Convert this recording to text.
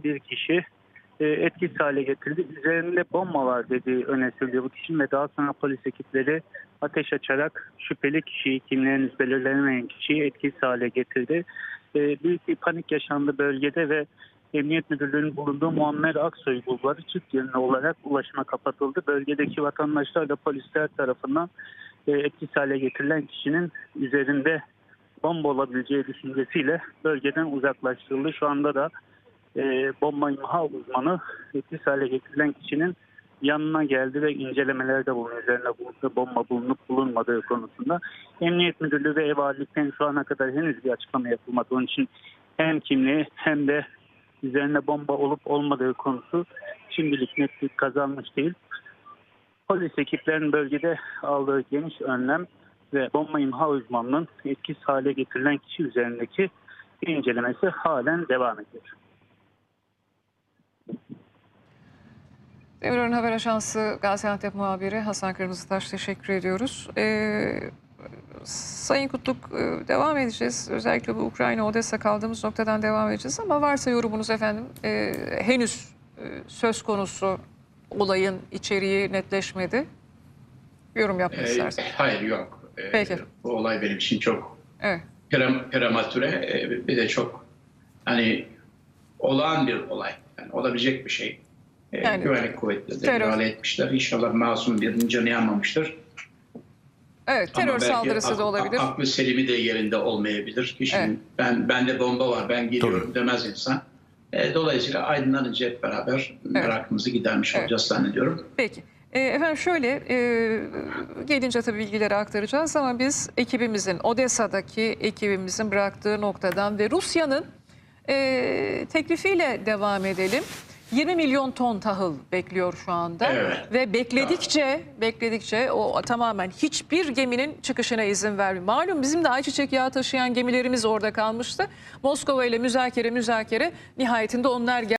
bir kişi etkisiz hale getirdi. Üzerinde bomba var dediği öne sürüyor bu kişinin ve daha sonra polis ekipleri ateş açarak şüpheli kişiyi, kimliği belirlenemeyen kişiyi etkisiz hale getirdi. Büyük bir panik yaşandı bölgede ve Emniyet Müdürlüğü'nün bulunduğu Muammer Aksoy Bulvarı çift yönlü olarak ulaşıma kapatıldı. Bölgedeki vatandaşlar da polisler tarafından etkisiz hale getirilen kişinin üzerinde bomba olabileceği düşüncesiyle bölgeden uzaklaştırıldı. Şu anda da bomba imha uzmanı etkisiz hale getirilen kişinin yanına geldi ve incelemelerde bulundu. Üzerine bomba bulunup bulunmadığı konusunda. Emniyet Müdürlüğü ve Ev Valilikten şu ana kadar henüz bir açıklama yapılmadı. Onun için hem kimliği hem de üzerine bomba olup olmadığı konusu şimdilik netlik kazanmış değil. Polis ekiplerinin bölgede aldığı geniş önlem ve bomba imha uzmanının etkisiz hale getirilen kişi üzerindeki incelemesi halen devam ediyor. Demirören Haber Ajansı Gaziantep muhabiri Hasan Kırmızıtaş, teşekkür ediyoruz. Sayın Kutluk, devam edeceğiz. Özellikle bu Ukrayna, Odessa kaldığımız noktadan devam edeceğiz. Ama varsa yorumunuz efendim, henüz söz konusu olayın içeriği netleşmedi. Yorum yapmak isterseniz. Hayır, yok. Peki. Bu olay benim için çok Evet. prematüre, bir de çok olağan bir olay. Yani olabilecek bir şey. Yani, güvenlik kuvvetleri de müdahale etmişler. İnşallah masum birinin canı yanmamıştır. Evet, terör saldırısı da olabilir. Aklı selimi de yerinde olmayabilir. Kişinin, evet. ben de bomba var, ben geliyorum demez insan. Dolayısıyla aydınlanınca hep beraber merakımızı gidermiş olacağız zannediyorum. Peki. Efendim şöyle, gelince tabii bilgileri aktaracağız ama biz ekibimizin, Odessa'daki ekibimizin bıraktığı noktadan ve Rusya'nın teklifiyle devam edelim. 20 milyon ton tahıl bekliyor şu anda. Evet. Ve bekledikçe o tamamen hiçbir geminin çıkışına izin vermiyor. Malum bizim de ayçiçek yağı taşıyan gemilerimiz orada kalmıştı. Moskova ile müzakere nihayetinde onlar